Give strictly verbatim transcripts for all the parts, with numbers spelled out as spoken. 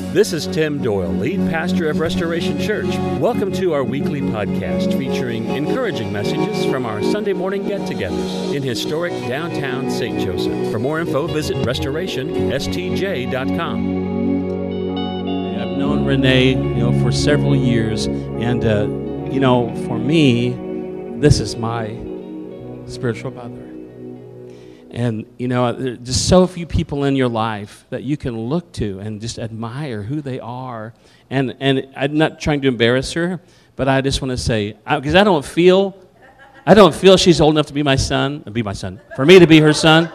This is Tim Doyle, lead pastor of Restoration Church. Welcome to our weekly podcast featuring encouraging messages from our Sunday morning get-togethers in historic downtown Saint Joseph. For more info, visit restoration s t j dot com. I've known Renee, you know, for several years, and uh, you know, for me, this is my spiritual mother. And, you know, there are just so few people in your life that you can look to and just admire who they are. And and I'm not trying to embarrass her, but I just want to say, because I, I don't feel, I don't feel she's old enough to be my son, be my son, for me to be her son.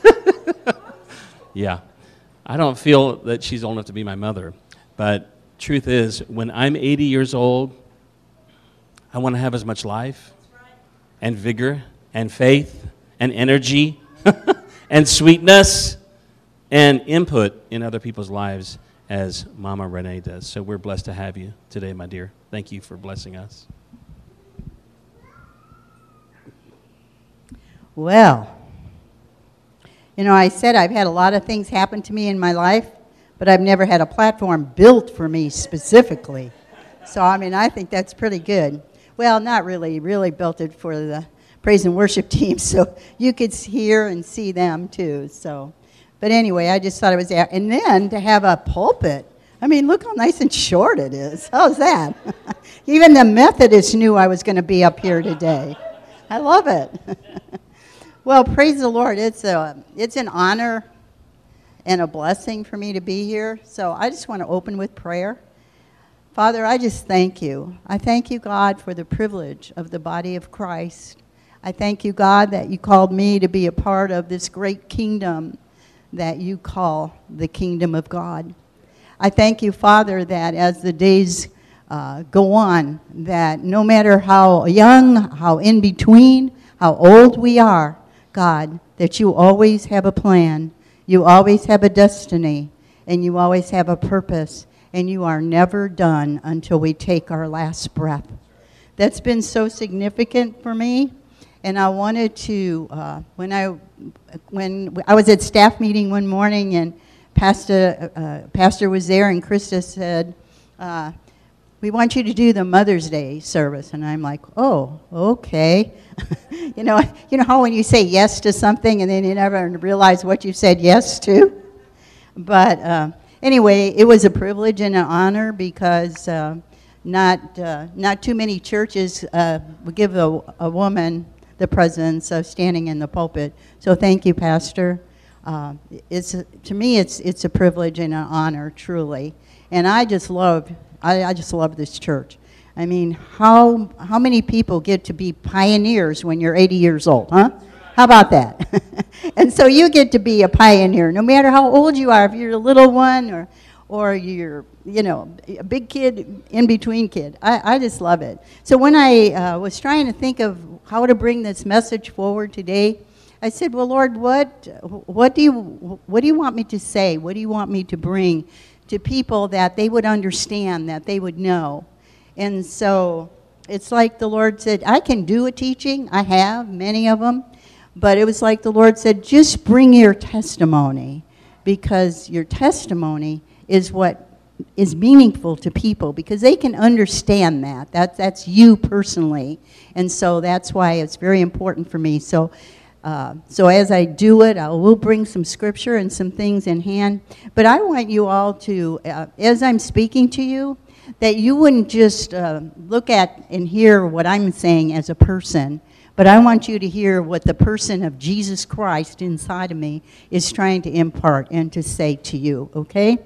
Yeah. I don't feel that she's old enough to be my mother. But truth is, when I'm eighty years old, I want to have as much life and vigor and faith and energy and sweetness and input in other people's lives as Mama Renee does. So we're blessed to have you today, my dear. Thank you for blessing us. Well, you know, I said I've had a lot of things happen to me in my life, but I've never had a platform built for me specifically. So, I mean, I think that's pretty good. Well, not really, really built it for the praise and worship team, so you could hear and see them too. So, but anyway, I just thought it was there. And then to have a pulpit, I mean, look how nice and short it is. How's that? Even the Methodists knew I was going to be up here today. I love it. Well, praise the Lord. It's a, it's an honor and a blessing for me to be here. So I just want to open with prayer. Father, I just thank you. I thank you, God, for the privilege of the body of Christ. I thank you, God, that you called me to be a part of this great kingdom that you call the kingdom of God. I thank you, Father, that as the days uh, go on, that no matter how young, how in between, how old we are, God, that you always have a plan, you always have a destiny, and you always have a purpose, and you are never done until we take our last breath. That's been so significant for me. And I wanted to, uh, when I when I was at staff meeting one morning and Pastor, uh, Pastor was there and Krista said, uh, we want you to do the Mother's Day service. And I'm like, oh, okay. you know, you know how when you say yes to something and then you never realize what you said yes to? But uh, anyway, it was a privilege and an honor because uh, not, uh, not too many churches uh, would give a, a woman the presence of standing in the pulpit. So thank you, Pastor. Uh, it's to me, it's it's a privilege and an honor, truly. And I just love, I, I just love this church. I mean, how how many people get to be pioneers when you're eighty years old, huh? How about that? And so you get to be a pioneer, no matter how old you are. If you're a little one or or you're, you know, a big kid, in-between kid. I, I just love it. So when I uh, was trying to think of how to bring this message forward today, I said, well, Lord, what what do you what do you want me to say? What do you want me to bring to people that they would understand, that they would know? And so it's like the Lord said, I can do a teaching. I have many of them. But it was like the Lord said, just bring your testimony, because your testimony is what is meaningful to people, because they can understand that. that. That's you personally. And so that's why it's very important for me. So uh, so as I do it, I will bring some scripture and some things in hand. But I want you all to, uh, as I'm speaking to you, that you wouldn't just uh, look at and hear what I'm saying as a person, but I want you to hear what the person of Jesus Christ inside of me is trying to impart and to say to you, okay?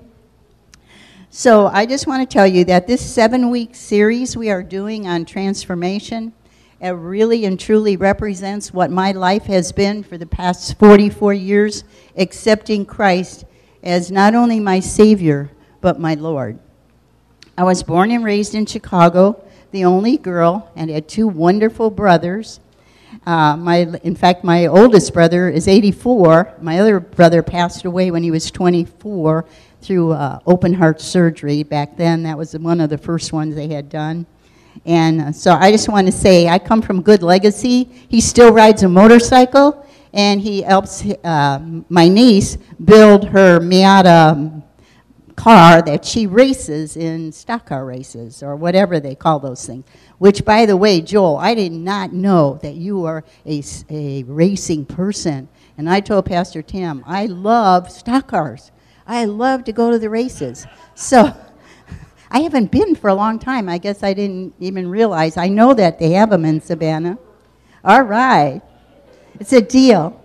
So I just want to tell you that this seven-week series we are doing on transformation, it really and truly represents what my life has been for the past forty-four years, accepting Christ as not only my Savior, but my Lord. I was born and raised in Chicago, the only girl, and had two wonderful brothers. Uh, my, in fact, my oldest brother is eighty-four. My other brother passed away when he was twenty-four through uh, open heart surgery. Back then, that was one of the first ones they had done. And uh, so I just want to say I come from good legacy. He still rides a motorcycle, and he helps uh, my niece build her Miata car that she races in stock car races or whatever they call those things. Which, by the way, Joel, I did not know that you are a, a racing person. And I told Pastor Tim, I love stock cars. I love to go to the races. So I haven't been for a long time. I guess I didn't even realize. I know that they have them in Savannah. All right. It's a deal.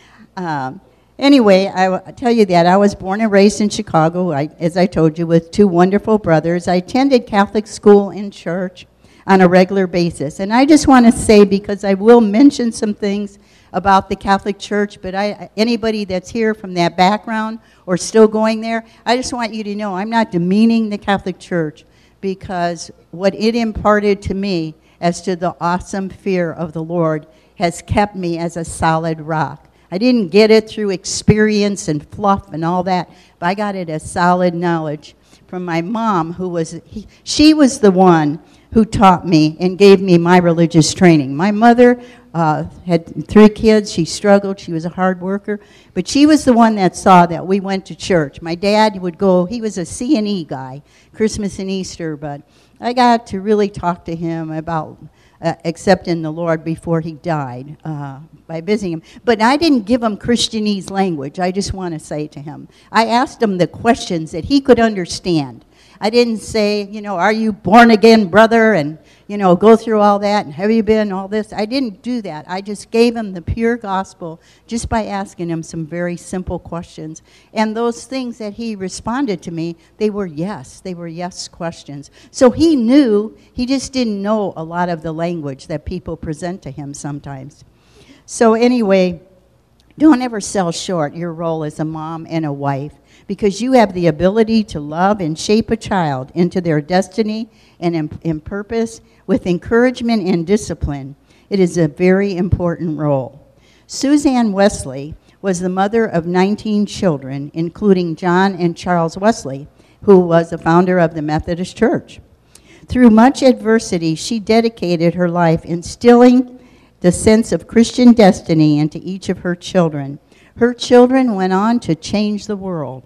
Um, anyway, I will tell you that I was born and raised in Chicago, I, as I told you, with two wonderful brothers. I attended Catholic school and church on a regular basis. And I just want to say, because I will mention some things about the Catholic Church, but I, anybody that's here from that background or still going there, I just want you to know I'm not demeaning the Catholic Church, because what it imparted to me as to the awesome fear of the Lord has kept me as a solid rock. I didn't get it through experience and fluff and all that, but I got it as solid knowledge from my mom, who was, he, she was the one who taught me and gave me my religious training. My mother uh, had three kids. She struggled. She was a hard worker. But she was the one that saw that we went to church. My dad would go, he was a C and E guy, Christmas and Easter, but I got to really talk to him about uh, accepting the Lord before he died uh, by visiting him. But I didn't give him Christianese language, I just want to say to him. I asked him the questions that he could understand. I didn't say, you know, are you born again, brother? And, you know, go through all that, and have you been, all this. I didn't do that. I just gave him the pure gospel just by asking him some very simple questions. And those things that he responded to me, they were yes. They were yes questions. So he knew, he just didn't know a lot of the language that people present to him sometimes. So anyway, don't ever sell short your role as a mom and a wife, because you have the ability to love and shape a child into their destiny and in, in purpose with encouragement and discipline. It is a very important role. Suzanne Wesley was the mother of nineteen children, including John and Charles Wesley, who was the founder of the Methodist Church. Through much adversity, she dedicated her life instilling the sense of Christian destiny into each of her children. Her children went on to change the world.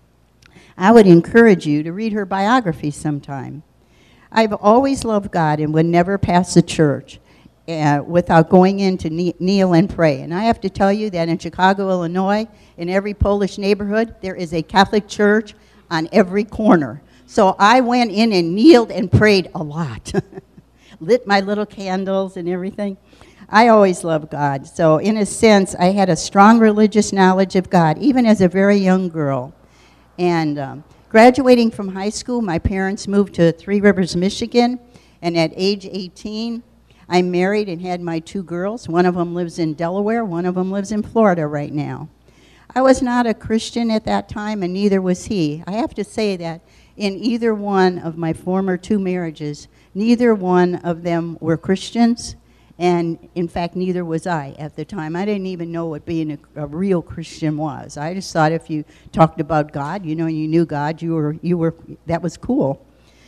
I would encourage you to read her biography sometime. I've always loved God and would never pass a church uh, without going in to kneel and pray. And I have to tell you that in Chicago, Illinois, in every Polish neighborhood, there is a Catholic church on every corner. So I went in and kneeled and prayed a lot. Lit my little candles and everything. I always loved God. So in a sense, I had a strong religious knowledge of God, even as a very young girl. And um, graduating from high school, my parents moved to Three Rivers, Michigan. And at age eighteen, I married and had my two girls. One of them lives in Delaware. One of them lives in Florida right now. I was not a Christian at that time, and neither was he. I have to say that in either one of my former two marriages, neither one of them were Christians. And, in fact, neither was I at the time. I didn't even know what being a, a real Christian was. I just thought if you talked about God, you know, you knew God, you were, you were, that was cool.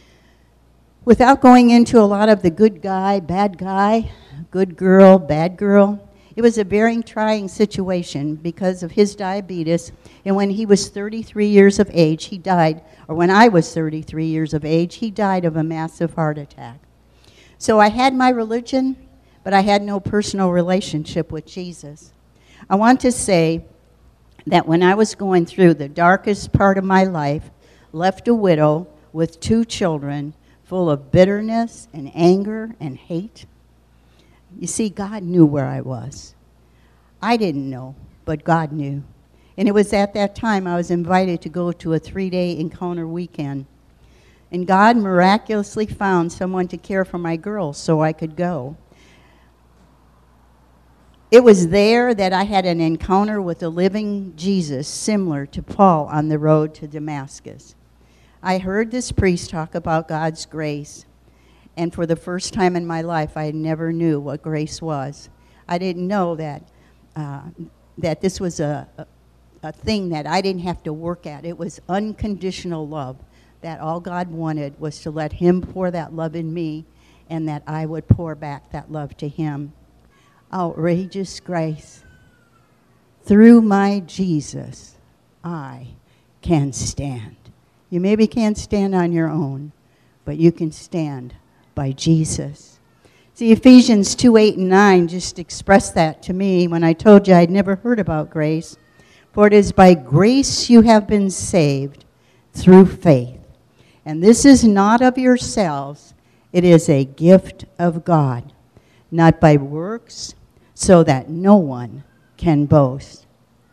Without going into a lot of the good guy, bad guy, good girl, bad girl, it was a very trying situation because of his diabetes. And when he was thirty-three years of age, he died, or when I was thirty-three years of age, he died of a massive heart attack. So I had my religion, but I had no personal relationship with Jesus. I want to say that when I was going through the darkest part of my life, left a widow with two children, full of bitterness and anger and hate, you see, God knew where I was. I didn't know, but God knew. And it was at that time I was invited to go to a three-day encounter weekend. And God miraculously found someone to care for my girls so I could go. It was there that I had an encounter with the living Jesus, similar to Paul on the road to Damascus. I heard this priest talk about God's grace, and for the first time in my life, I never knew what grace was. I didn't know that uh, that this was a, a, a thing that I didn't have to work at. It was unconditional love, that all God wanted was to let him pour that love in me, and that I would pour back that love to him. Outrageous grace. Through my Jesus, I can stand. You maybe can't stand on your own, but you can stand by Jesus. See, Ephesians two, eight, and nine just expressed that to me when I told you I'd never heard about grace. For it is by grace you have been saved through faith. And this is not of yourselves, it is a gift of God, not by works, so that no one can boast.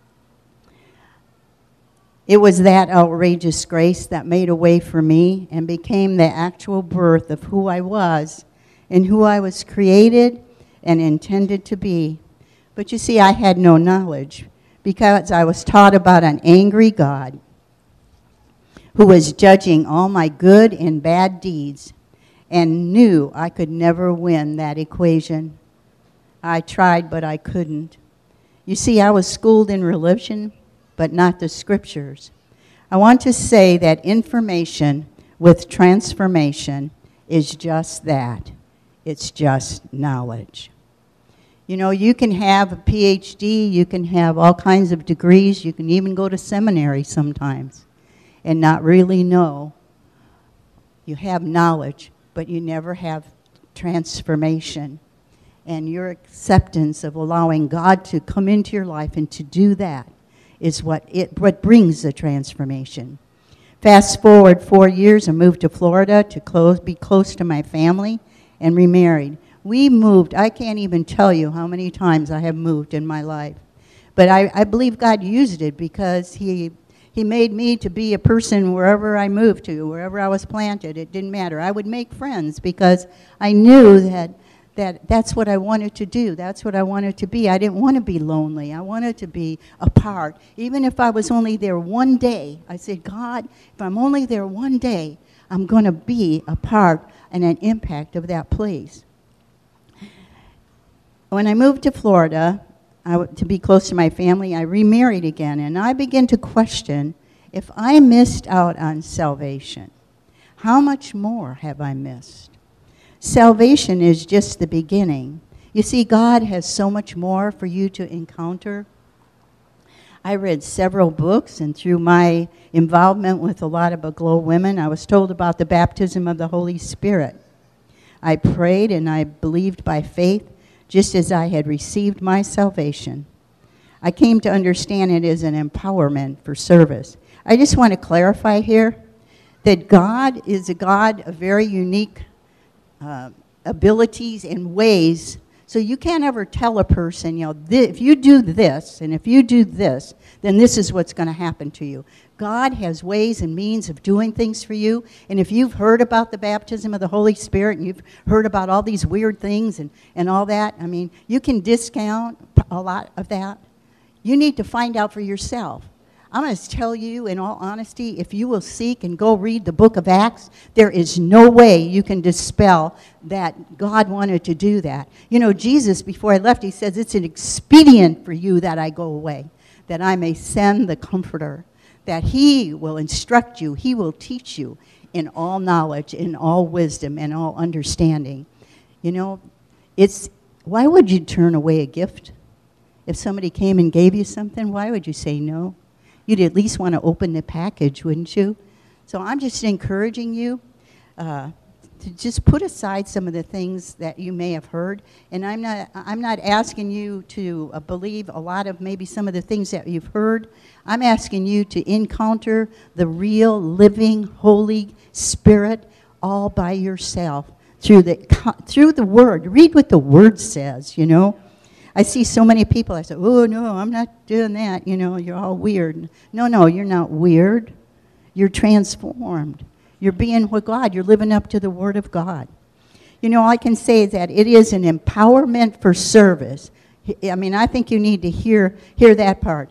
It was that outrageous grace that made a way for me and became the actual birth of who I was and who I was created and intended to be. But you see, I had no knowledge because I was taught about an angry God who was judging all my good and bad deeds and knew I could never win that equation. I tried, but I couldn't. You see, I was schooled in religion, but not the scriptures. I want to say that information with transformation is just that. It's just knowledge. You know, you can have a P H D, you can have all kinds of degrees, you can even go to seminary sometimes and not really know. You have knowledge, but you never have transformation. And your acceptance of allowing God to come into your life and to do that is what it what brings the transformation. Fast forward four years, I moved to Florida to close, be close to my family and remarried. We moved, I can't even tell you how many times I have moved in my life. But I, I believe God used it because he, he made me to be a person wherever I moved to, wherever I was planted. It didn't matter. I would make friends because I knew that that that's what I wanted to do. That's what I wanted to be. I didn't want to be lonely. I wanted to be apart. Even if I was only there one day, I said, God, if I'm only there one day, I'm going to be a part and an impact of that place. When I moved to Florida, I w- to be close to my family, I remarried again, and I began to question if I missed out on salvation, how much more have I missed? Salvation is just the beginning. You see, God has so much more for you to encounter. I read several books, and through my involvement with a lot of Aglow women, I was told about the baptism of the Holy Spirit. I prayed and I believed by faith, just as I had received my salvation. I came to understand it as an empowerment for service. I just want to clarify here that God is a God of very unique Uh, abilities and ways, so you can't ever tell a person, you know, if you do this and if you do this, then this is what's going to happen to you. God has ways and means of doing things for you, and if you've heard about the baptism of the Holy Spirit and you've heard about all these weird things and, and all that, I mean, you can discount a lot of that. You need to find out for yourself. I'm going to tell you, in all honesty, if you will seek and go read the book of Acts, there is no way you can dispel that God wanted to do that. You know, Jesus, before I left, he says, it's an expedient for you that I go away, that I may send the Comforter, that he will instruct you, he will teach you in all knowledge, in all wisdom, and all understanding. You know, it's, why would you turn away a gift? If somebody came and gave you something, why would you say no? You'd at least want to open the package, wouldn't you? So I'm just encouraging you uh, to just put aside some of the things that you may have heard. And I'm not, I'm not asking you to uh, believe a lot of maybe some of the things that you've heard. I'm asking you to encounter the real, living, Holy Spirit all by yourself through the, through the Word. Read what the Word says, you know. I see so many people, I say, oh, no, I'm not doing that. You know, you're all weird. No, no, you're not weird. You're transformed. You're being with God. You're living up to the Word of God. You know, all I can say is that it is an empowerment for service. I mean, I think you need to hear, hear that part.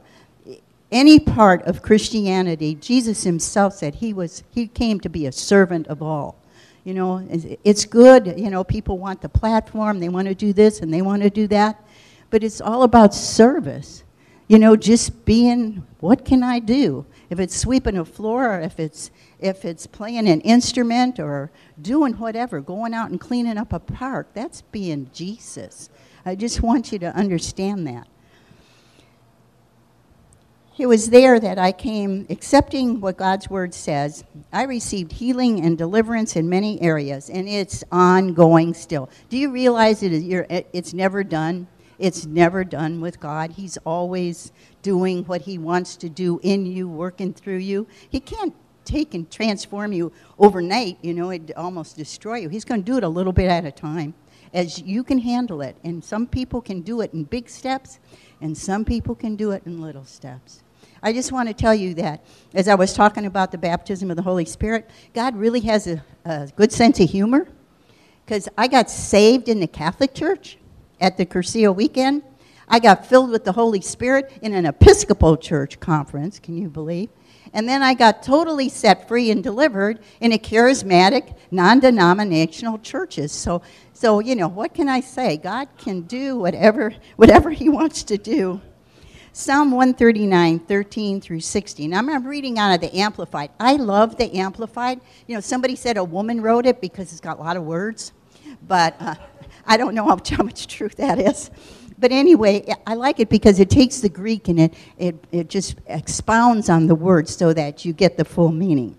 Any part of Christianity, Jesus himself said he was he came to be a servant of all. You know, it's good. You know, people want the platform. They want to do this and they want to do that. But it's all about service. You know, just being, what can I do? If it's sweeping a floor, or if it's if it's playing an instrument or doing whatever, going out and cleaning up a park, that's being Jesus. I just want you to understand that. It was there that I came accepting what God's word says. I received healing and deliverance in many areas, and it's ongoing still. Do you realize it is, you're, it's never done? It's never done with God. He's always doing what he wants to do in you, working through you. He can't take and transform you overnight, you know, it'd almost destroy you. He's going to do it a little bit at a time as you can handle it. And some people can do it in big steps, and some people can do it in little steps. I just want to tell you that as I was talking about the baptism of the Holy Spirit, God really has a, a good sense of humor, because I got saved in the Catholic Church at the Cursillo weekend. I got filled with the Holy Spirit in an Episcopal church conference, can you believe? And then I got totally set free and delivered in a charismatic, non-denominational churches. So, so you know, what can I say? God can do whatever, whatever he wants to do. Psalm one thirty-nine, thirteen through sixteen. I'm, I'm reading out of the Amplified. I love the Amplified. You know, somebody said a woman wrote it because it's got a lot of words. But uh, I don't know how, how much truth that is. But anyway, I like it because it takes the Greek and it, it, it just expounds on the words so that you get the full meaning.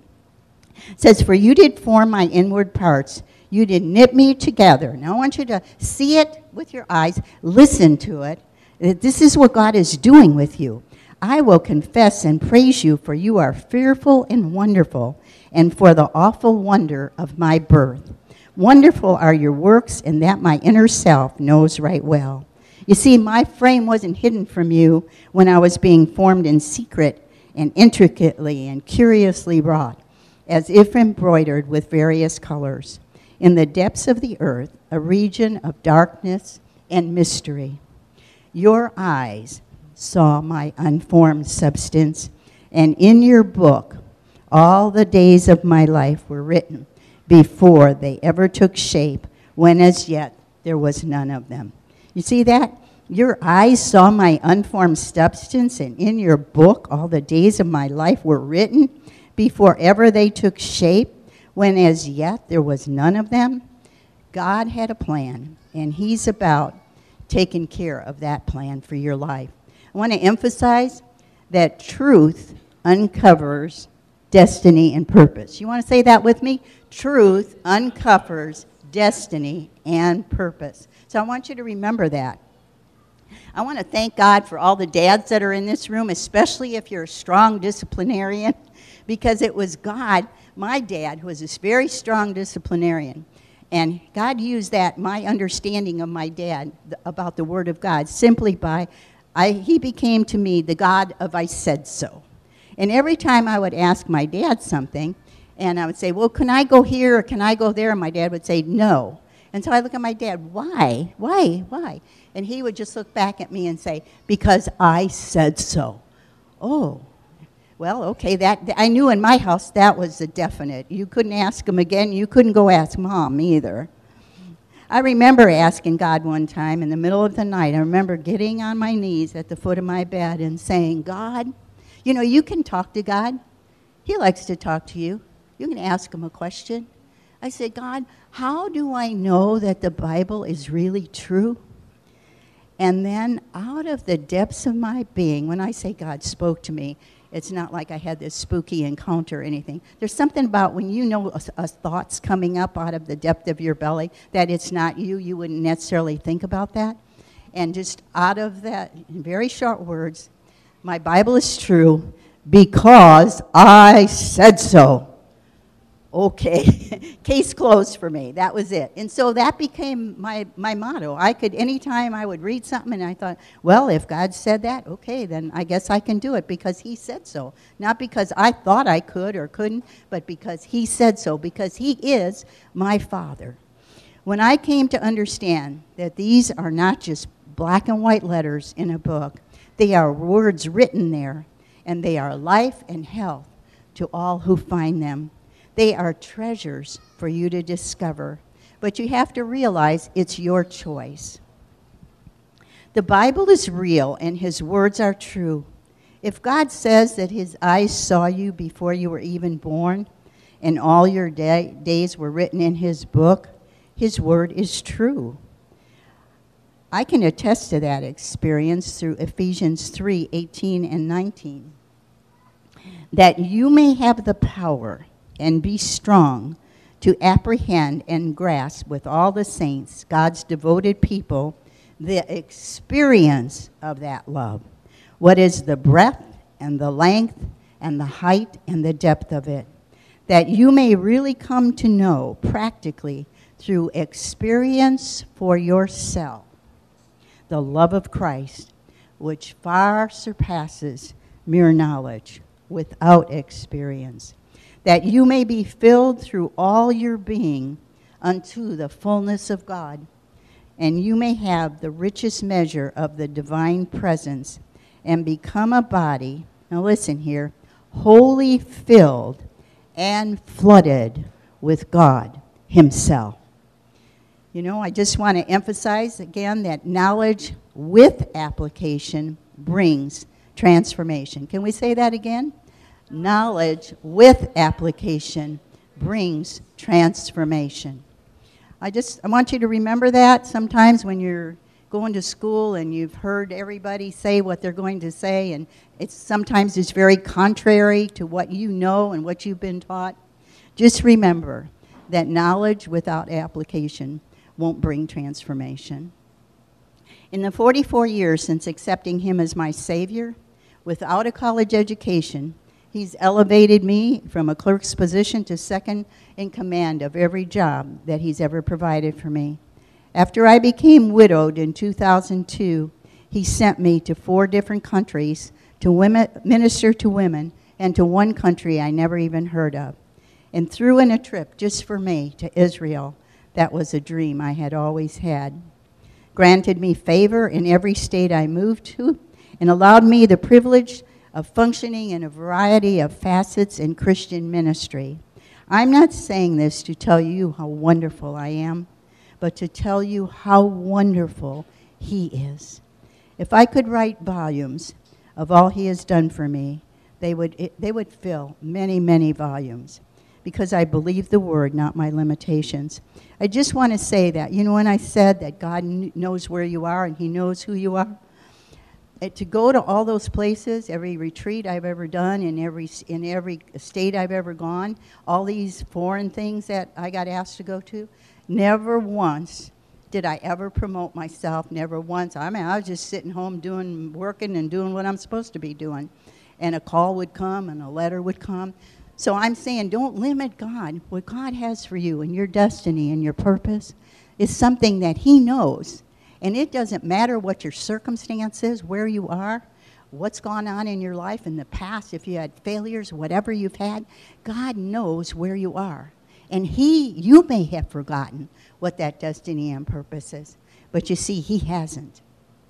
It says, "For you did form my inward parts. You did knit me together." Now I want you to see it with your eyes, listen to it. This is what God is doing with you. "I will confess and praise you, for you are fearful and wonderful, and for the awful wonder of my birth. Wonderful are your works, and that my inner self knows right well. You see, my frame wasn't hidden from you when I was being formed in secret and intricately and curiously wrought, as if embroidered with various colors. In the depths of the earth, a region of darkness and mystery. Your eyes saw my unformed substance, and in your book all the days of my life were written before they ever took shape, when as yet there was none of them." You see that? Your eyes saw my unformed substance, and in your book all the days of my life were written before ever they took shape, when as yet there was none of them. God had a plan, and he's about taking care of that plan for your life. I want to emphasize that truth uncovers destiny and purpose. You want to say that with me? Truth uncovers destiny and purpose. So I want you to remember that. I want to thank God for all the dads that are in this room, especially if you're a strong disciplinarian, because it was God, my dad, who was this very strong disciplinarian. And God used that, my understanding of my dad th- about the Word of God, simply by, I, he became to me the God of I said so. And every time I would ask my dad something, and I would say, well, can I go here or can I go there? And my dad would say, no. And so I look at my dad, why? Why? Why? And he would just look back at me and say, because I said so. Oh. Well, okay, that I knew in my house that was a definite. You couldn't ask him again. You couldn't go ask Mom either. I remember asking God one time in the middle of the night. I remember getting on my knees at the foot of my bed and saying, God, you know, you can talk to God. He likes to talk to you. You can ask him a question. I said, God, how do I know that the Bible is really true? And then out of the depths of my being, when I say God spoke to me, it's not like I had this spooky encounter or anything. There's something about when you know a, a thought's coming up out of the depth of your belly, that it's not you, you wouldn't necessarily think about that. And just out of that, in very short words, my Bible is true because I said so. Okay, case closed for me. That was it. And so that became my, my motto. I could, anytime I would read something and I thought, well, if God said that, okay, then I guess I can do it because he said so. Not because I thought I could or couldn't, but because he said so, because he is my Father. When I came to understand that these are not just black and white letters in a book, they are words written there, and they are life and health to all who find them. They are treasures for you to discover, but you have to realize it's your choice. The Bible is real and his words are true. If God says that his eyes saw you before you were even born and all your day, days were written in his book, his word is true. I can attest to that experience through Ephesians three eighteen and nineteen. That you may have the power and be strong to apprehend and grasp with all the saints, God's devoted people, the experience of that love. What is the breadth and the length and the height and the depth of it? That you may really come to know practically through experience for yourself the love of Christ, which far surpasses mere knowledge without experience, that you may be filled through all your being unto the fullness of God, and you may have the richest measure of the divine presence, and become a body, now listen here, wholly filled and flooded with God himself. You know, I just want to emphasize again that knowledge with application brings transformation. Can we say that again? Knowledge with application brings transformation. I just I want you to remember that sometimes when you're going to school and you've heard everybody say what they're going to say, and it's sometimes it's very contrary to what you know and what you've been taught. Just remember that knowledge without application won't bring transformation. In the forty-four years since accepting him as my Savior, without a college education, he's elevated me from a clerk's position to second in command of every job that he's ever provided for me. After I became widowed in two thousand two, he sent me to four different countries to women, minister to women, and to one country I never even heard of. And threw in a trip just for me to Israel. That was a dream I had always had. Granted me favor in every state I moved to, and allowed me the privilege of functioning in a variety of facets in Christian ministry. I'm not saying this to tell you how wonderful I am, but to tell you how wonderful he is. If I could write volumes of all he has done for me, they would, it, they would fill many, many volumes, because I believe the word, not my limitations. I just want to say that, you know, when I said that God kn- knows where you are and he knows who you are, uh, to go to all those places, every retreat I've ever done, in every in every state I've ever gone, all these foreign things that I got asked to go to, never once did I ever promote myself, never once. I mean, I was just sitting home doing, working and doing what I'm supposed to be doing. And a call would come and a letter would come. So I'm saying, don't limit God. What God has for you and your destiny and your purpose is something that he knows. And it doesn't matter what your circumstance is, where you are, what's gone on in your life in the past, if you had failures, whatever you've had, God knows where you are. And he, you may have forgotten what that destiny and purpose is. But you see, he hasn't.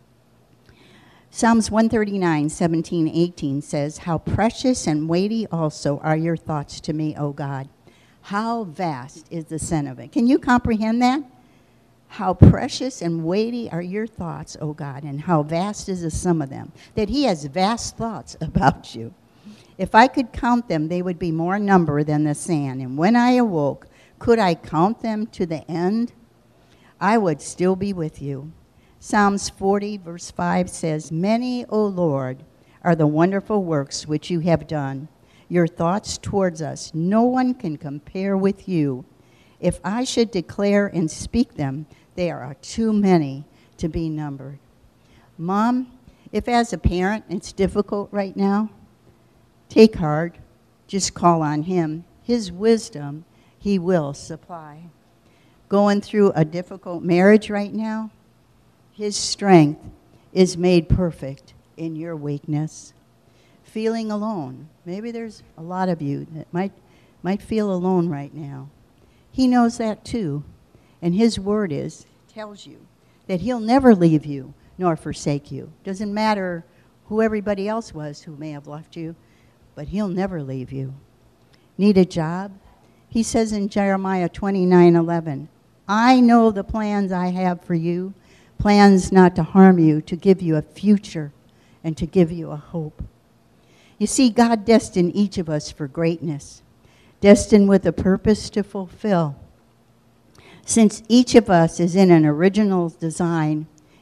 Psalms one thirty-nine, seventeen, eighteen says, how precious and weighty also are your thoughts to me, O God. How vast is the sum of it. Can you comprehend that? How precious and weighty are your thoughts, O God, and how vast is the sum of them. That he has vast thoughts about you. If I could count them, they would be more number than the sand. And when I awoke, could I count them to the end? I would still be with you. Psalms forty, verse five says, many, O Lord, are the wonderful works which you have done. Your thoughts towards us, no one can compare with you. If I should declare and speak them, they are too many to be numbered. Mom, if as a parent it's difficult right now, take heart. Just call on him. His wisdom he will supply. Going through a difficult marriage right now, his strength is made perfect in your weakness. Feeling alone. Maybe there's a lot of you that might, might feel alone right now. He knows that too. And his word is, tells you that he'll never leave you nor forsake you. Doesn't matter who everybody else was who may have left you, but he'll never leave you. Need a job? He says in Jeremiah twenty-nine eleven, I know the plans I have for you, plans not to harm you, to give you a future and to give you a hope. You see, God destined each of us for greatness, destined with a purpose to fulfill. Since each of us is in an original design,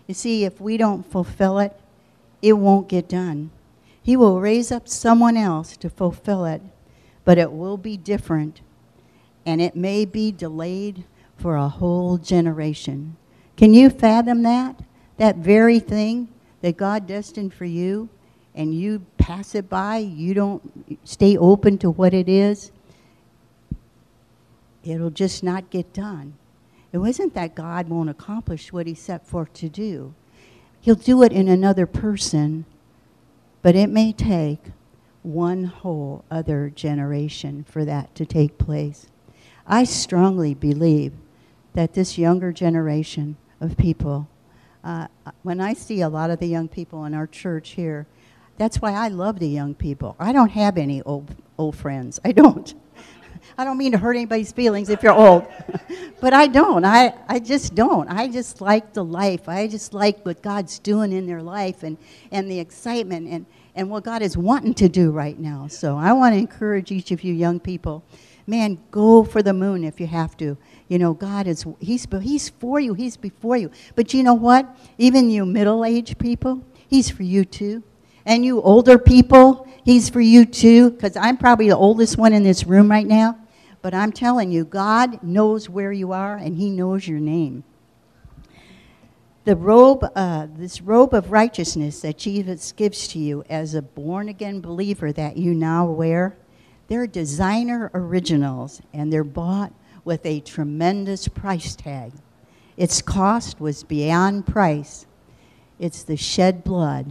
You see, if we don't fulfill it, it won't get done. He will raise up someone else to fulfill it, but it will be different, and it may be delayed for a whole generation. Can you fathom that? That very thing that God destined for you, and you pass it by, you don't stay open to what it is, it'll just not get done. It wasn't that God won't accomplish what he set forth to do. He'll do it in another person, but it may take one whole other generation for that to take place. I strongly believe that this younger generation of people, uh, when I see a lot of the young people in our church here, that's why I love the young people. I don't have any old old friends. I don't. I don't mean to hurt anybody's feelings if you're old, but I don't. I, I just don't. I just like the life. I just like what God's doing in their life and, and the excitement and, and what God is wanting to do right now. So I want to encourage each of you young people, man, go for the moon if you have to. You know, God is, he's, he's for you. He's before you. But you know what? Even you middle-aged people, he's for you too. And you older people, he's for you too, because I'm probably the oldest one in this room right now. But I'm telling you, God knows where you are, and he knows your name. The robe, uh, this robe of righteousness that Jesus gives to you as a born-again believer that you now wear, they're designer originals, and they're bought with a tremendous price tag. Its cost was beyond price. It's the shed blood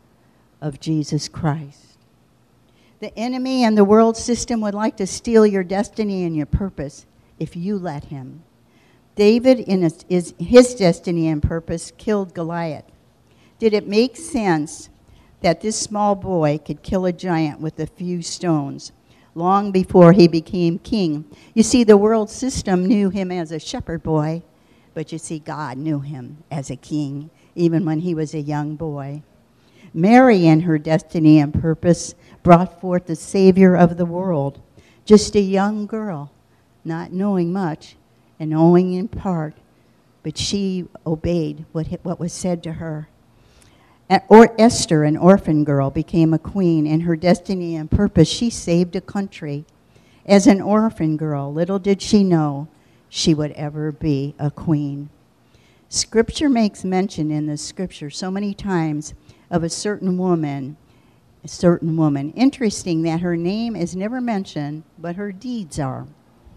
of Jesus Christ. The enemy and the world system would like to steal your destiny and your purpose if you let him. David, in his, his destiny and purpose, killed Goliath. Did it make sense that this small boy could kill a giant with a few stones long before he became king? You see, the world system knew him as a shepherd boy, but you see, God knew him as a king, even when he was a young boy. Mary, in her destiny and purpose, brought forth the Savior of the world, just a young girl, not knowing much and knowing in part, but she obeyed what, what was said to her. Or Esther, an orphan girl, became a queen. In her destiny and purpose, she saved a country. As an orphan girl, little did she know she would ever be a queen. Scripture makes mention in the scripture so many times of a certain woman, a certain woman. Interesting that her name is never mentioned, but her deeds are.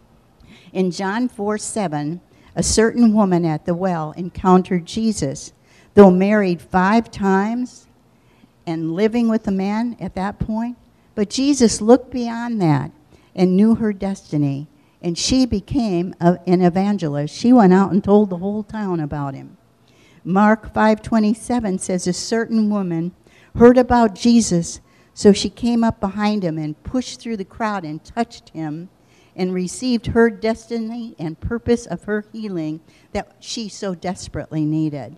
In John four seven, a certain woman at the well encountered Jesus, though married five times and living with a man at that point. But Jesus looked beyond that and knew her destiny, and she became a, an evangelist. She went out and told the whole town about him. Mark five twenty-seven says a certain woman heard about Jesus, so she came up behind him and pushed through the crowd and touched him and received her destiny and purpose of her healing that she so desperately needed.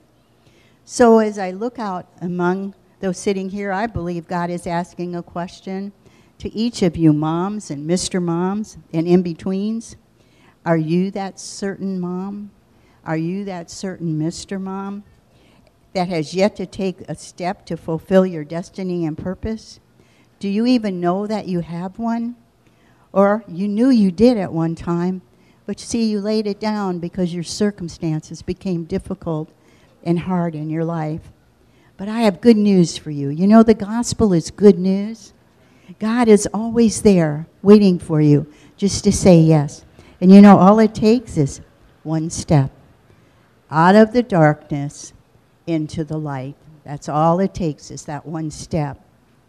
So as I look out among those sitting here, I believe God is asking a question to each of you moms and Mister Moms and in-betweens. Are you that certain mom? Are you that certain Mister Mom that has yet to take a step to fulfill your destiny and purpose? Do you even know that you have one? Or you knew you did at one time, but see, you laid it down because your circumstances became difficult and hard in your life. But I have good news for you. You know, the gospel is good news. God is always there waiting for you just to say yes. And you know, all it takes is one step. Out of the darkness into the light. That's all it takes is that one step.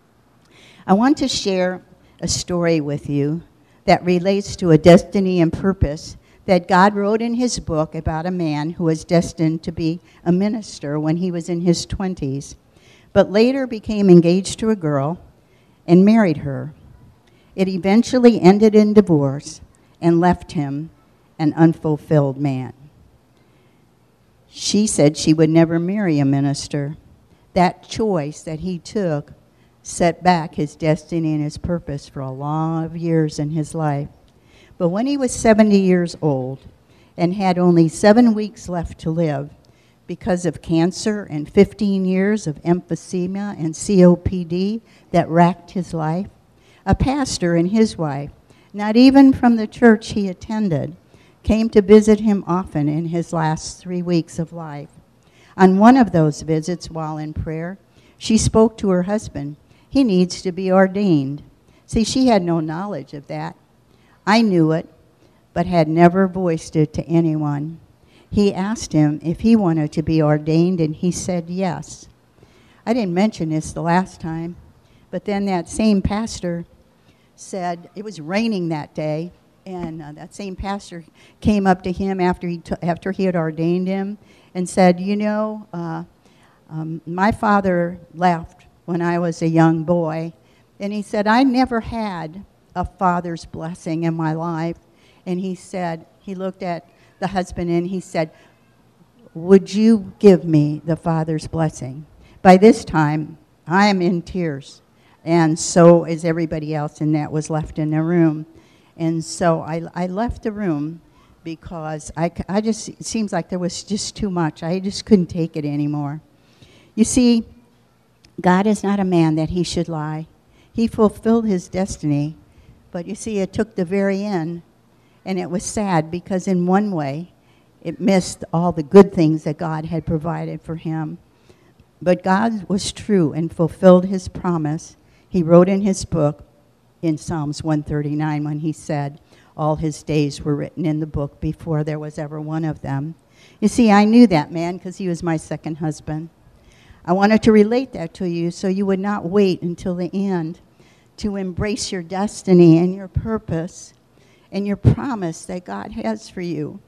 I want to share a story with you that relates to a destiny and purpose that God wrote in his book about a man who was destined to be a minister when he was in his twenties, but later became engaged to a girl and married her. It eventually ended in divorce and left him an unfulfilled man. She said she would never marry a minister. That choice that he took set back his destiny and his purpose for a lot of years in his life. But when he was seventy years old and had only seven weeks left to live because of cancer and fifteen years of emphysema and C O P D that wrecked his life. A pastor and his wife, not even from the church he attended, came to visit him often in his last three weeks of life. On one of those visits, while in prayer, she spoke to her husband. He needs to be ordained. See, she had no knowledge of that. I knew it, but had never voiced it to anyone. He asked him if he wanted to be ordained, and he said yes. I didn't mention this the last time, but then that same pastor said, it was raining that day, and uh, that same pastor came up to him after he, t- after he had ordained him and said, you know, uh, um, my father left when I was a young boy, and he said, I never had a father's blessing in my life. And he said, he looked at the husband and he said, would you give me the father's blessing? By this time, I am in tears, and so is everybody else, and that was left in the room. And so I, I left the room because I, I just, it seems like there was just too much. I just couldn't take it anymore. You see, God is not a man that he should lie. He fulfilled his destiny, but you see, it took the very end, and it was sad because in one way, it missed all the good things that God had provided for him. But God was true and fulfilled his promise. He wrote in his book, in Psalms one thirty-nine, when he said, all his days were written in the book before there was ever one of them. You see, I knew that man because he was my second husband. I wanted to relate that to you so you would not wait until the end to embrace your destiny and your purpose and your promise that God has for you.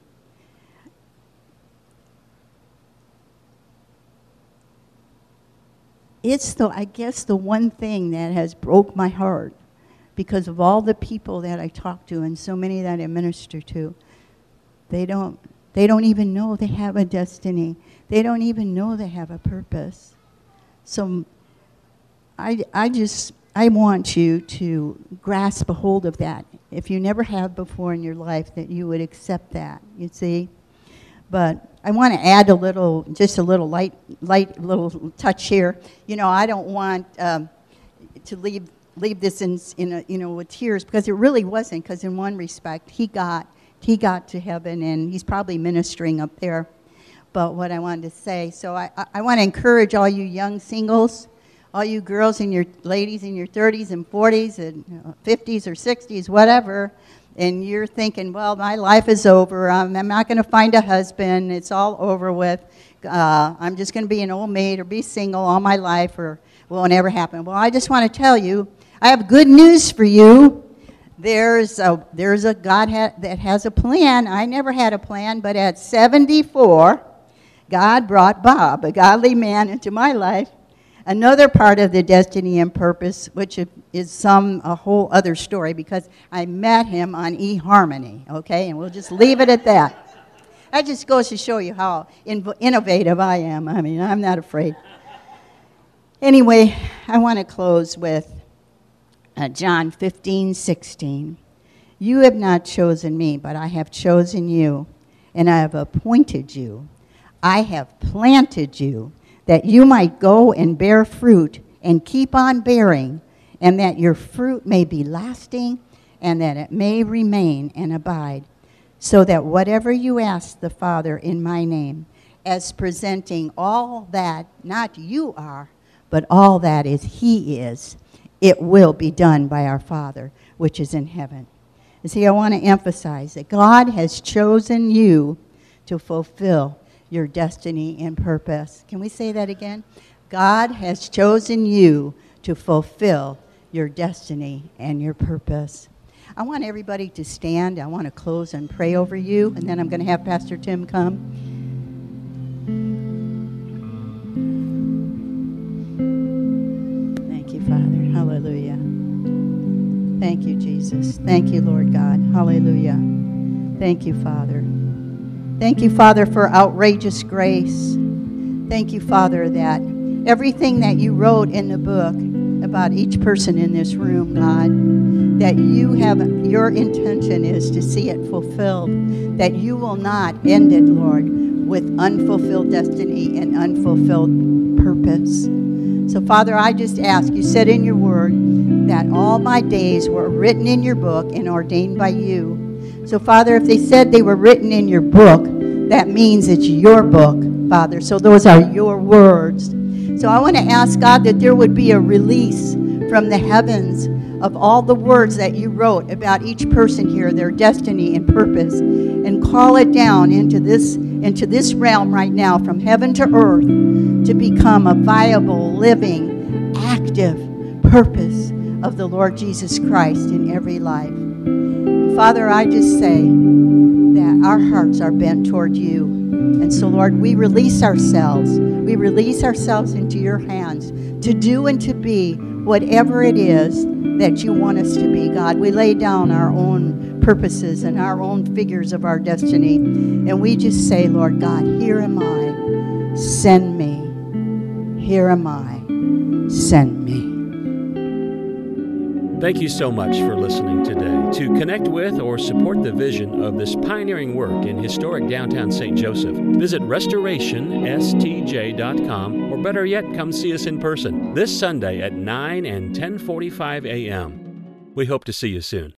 It's the, I guess, the one thing that has broke my heart because of all the people that I talk to and so many that I minister to. They don't, they don't even know they have a destiny. They don't even know they have a purpose. So I, I just, I want you to grasp a hold of that. If you never have before in your life, that you would accept that, you see. But I want to add a little, just a little light, light little touch here. You know, I don't want um, to leave leave this in, in a, you know, with tears, because it really wasn't. Because in one respect, he got he got to heaven, and he's probably ministering up there. But what I wanted to say, so I, I, I want to encourage all you young singles, all you girls in your ladies in your thirties and forties and you know, fifties or sixties, whatever. And you're thinking, well, my life is over. Um, I'm not going to find a husband. It's all over with. Uh, I'm just going to be an old maid or be single all my life, or it won't ever happen. Well, I just want to tell you, I have good news for you. There's a, there's a God ha- that has a plan. I never had a plan, but at seventy-four, God brought Bob, a godly man, into my life. Another part of the destiny and purpose, which is some a whole other story, because I met him on eHarmony, okay? And we'll just leave it at that. That just goes to show you how in- innovative I am. I mean, I'm not afraid. Anyway, I want to close with uh, John fifteen sixteen. You have not chosen me, but I have chosen you, and I have appointed you. I have planted you, that you might go and bear fruit and keep on bearing, and that your fruit may be lasting, and that it may remain and abide, so that whatever you ask the Father in my name, as presenting all that not you are, but all that is he is, it will be done by our Father, which is in heaven. You see, I want to emphasize that God has chosen you to fulfill your destiny and purpose. Can we say that again? God has chosen you to fulfill your destiny and your purpose. I want everybody to stand. I want to close and pray over you, and then I'm going to have Pastor Tim come. Thank you, Father. Hallelujah. Thank you, Jesus. Thank you, Lord God. Hallelujah. Thank you, Father. Thank you, Father, for outrageous grace. Thank you, Father, that everything that you wrote in the book about each person in this room, God, that you have, your intention is to see it fulfilled, that you will not end it, Lord, with unfulfilled destiny and unfulfilled purpose. So, Father, I just ask, you said in your word that all my days were written in your book and ordained by you. So, Father, if they said they were written in your book, that means it's your book, Father. So those are your words. So I want to ask God that there would be a release from the heavens of all the words that you wrote about each person here, their destiny and purpose, and call it down into this into this realm right now, from heaven to earth, to become a viable, living, active purpose of the Lord Jesus Christ in every life. And Father, I just say that our hearts are bent toward you. And so, Lord, we release ourselves. We release ourselves into your hands to do and to be whatever it is that you want us to be, God. We lay down our own purposes and our own figures of our destiny. And we just say, Lord God, here am I. Send me. Here am I. Send me. Thank you so much for listening today. To connect with or support the vision of this pioneering work in historic downtown Saint Joseph, visit restoration s t j dot com, or better yet, come see us in person this Sunday at nine and ten forty-five a.m. We hope to see you soon.